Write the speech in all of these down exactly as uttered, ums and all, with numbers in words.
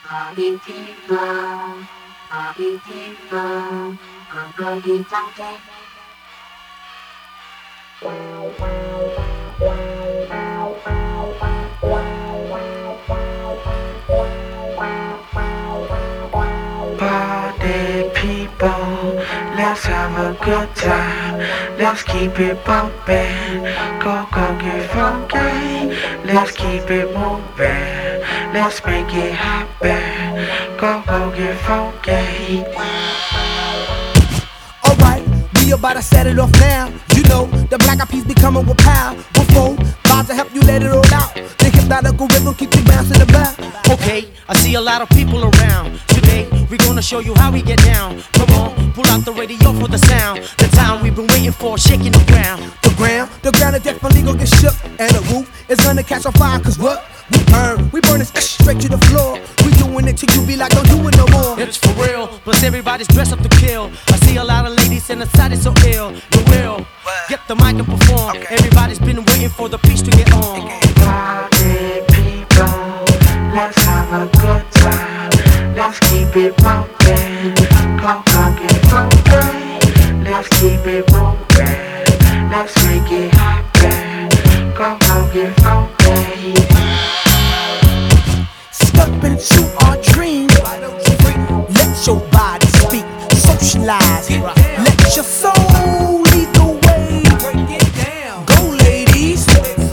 Party people, party people, I'm going funky. Party people, let's have a good time. Let's keep it bumping. Go, go, get funky. Let's keep it moving. Let's make it happen. Go, go, get funky. Alright, we about to set it off now. You know, the Black Eyed Peas be coming with power. Before, about to help you let it all out. The hypnotical rhythm keep you bouncing about. Okay, I see a lot of people around. Today, we're gonna show you how we get down. Come on, pull out the radio for the sound. The time we've been waiting for, shaking the ground. The ground, the ground is definitely gonna get shook. And the roof is gonna catch on fire. Cause what? We burn, we burn it straight to the floor. We doing it till you be like, don't do it no more. It's for real, plus everybody's dressed up to kill. I see a lot of ladies and the side is so ill. You will get the mic and perform. Okay. Everybody's been waiting for the piece to get on. Party people, let's have a good time. Let's keep it bumping. Go, go, get funky. Let's keep it moving. Let's make it happen. Go, go, get funky. Step into our dreams. Let your body speak. Socialize. Let your soul lead the way. Go, ladies.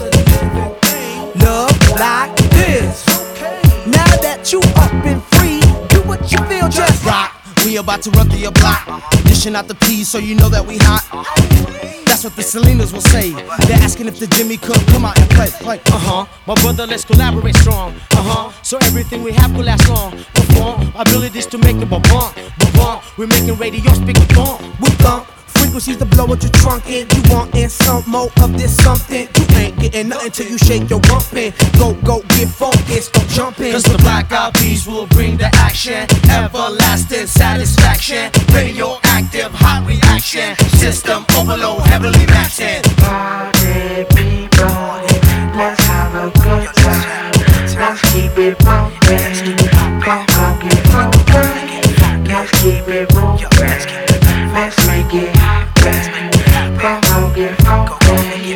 Love like this. Now that you up and free, do what you feel, just rock. We about to run through your block, dishing out the peas so you know that we hot. That's what the Selenas will say. They're asking if the Jimmy could come out and play. play. Uh-huh, my brother, let's collaborate strong. Uh-huh, so everything we have will last long. Perform, abilities to make it bump, bump. We're making radio speak a thump. We thump frequencies to blow what your trunk in. You want in some more of this something. You ain't getting nothing till you shake your rump in. Go, go, get focused, go jump in. Cause the Black Eyed Peas will bring the action. Everlasting satisfaction. Radioactive hot reaction. System overload heavily maxing. Party people, let's have a good time. Let's keep it bumping. Go, go, get funky. Let's keep it moving. Let's make it happen. Go, go, get funky.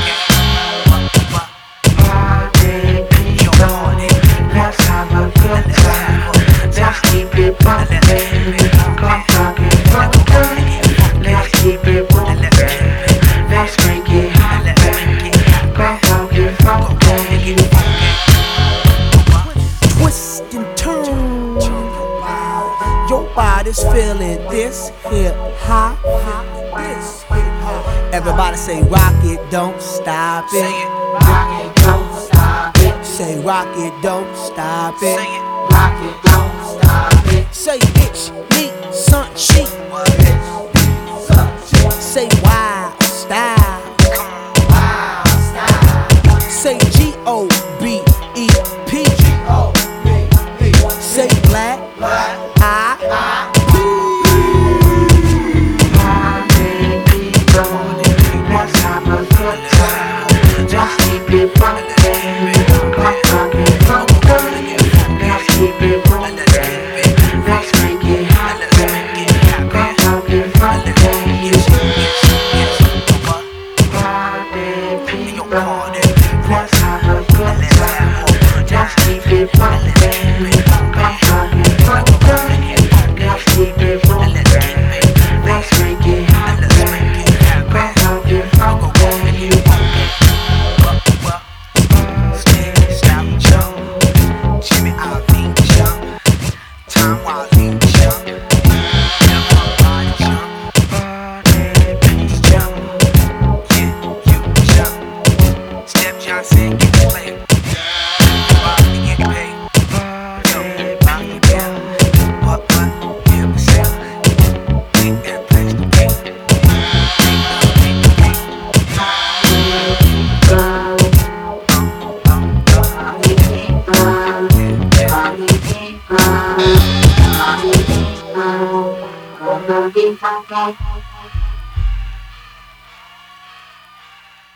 Party people, let's have a good time. Let's keep it bumping. Go, go, get funky. Let's keep it moving. Let's make it happen. Go, go, get funky. Twist and turn. Your body's feeling this hip hop. This hip hop. Everybody say rock it, don't stop it. Say it, rock it, don't stop it. Say rock it, don't stop it. Say it, rock it, don't stop it. Say it's me, son, she. Say wild style. Wow, style. Say G O B E P. Say black. I. Party people, let's have a good time. Just keep it bumping. Go, go, get funky. Let's keep it moving. Let's make it happen. Go, go, get funky. Party people, let's have a good time. Just keep it bumping. Go, go, get funky. Let's keep it moving. Let's make it happen. Go, go, get funky. Jimmy Iovine jump, Time Wilding jump, everybody jump, Party people, jump, yeah, you jump. Step Johnson, get the play. Everybody get paid. party Bobby Bell, what what, give a sell. Ain't that place to be? Ain't no place to be. Party people, party people, party people,